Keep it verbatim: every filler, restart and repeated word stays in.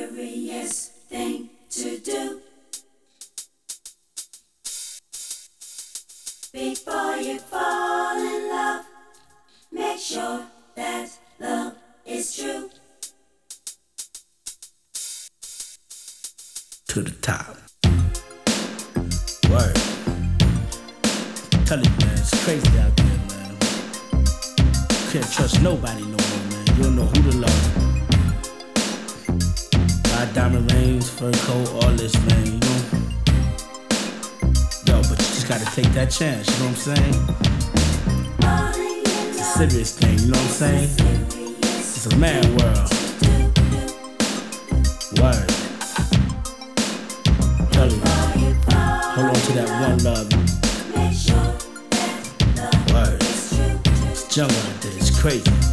serious thing to do. Before you fall in love, make sure that love is true. To the top. Word. Tell it, man, it's crazy out there, man. Can't trust nobody no more, man. You don't know who to love. Buy diamond rings, fur coat, all this, man, you know. Yo, but you just gotta take that chance, you know what I'm saying? It's a serious thing, you know what I'm saying? It's a man world. Word. Tell you, hold on to that one love. Word. It's jungle out there, it's crazy.